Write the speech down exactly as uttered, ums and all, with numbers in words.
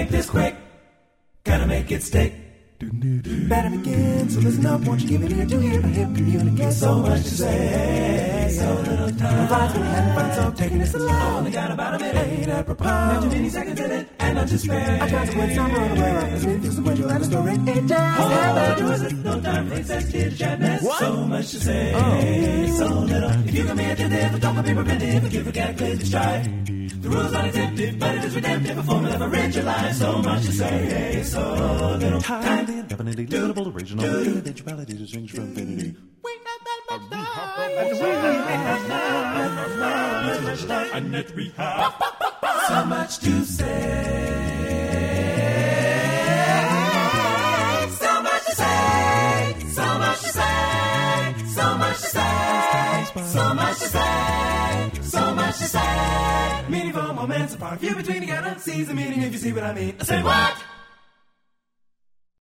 make this quick. Gotta make it stick. Better begin, so listen up, won't you give it ear to hear, but hip communicate. So much to say, so little time. Provides when we having fun, so taking this along. Only got about a minute, ain't apropos. Not too many seconds in it, and not to spare. I got to win some on the way, right? Cause it feels the way you let a story, it just hold on to us, no time for insensitive chatness. So much to say, oh. So little. If you can be attentive, don't be preventive, if you forget, please try. The rules aren't exemptive, but it is redemptive. A formula for rich your life, so much to say, so little time. Definitely listenable, original, individuality to strings from infinity. We got that much time. And yet we have so much to say. So much to say. So much to say. So much to say. So much to say. So much to say. Meaningful moments apart, few between together. Seize the meaning if you see what I mean. I say what?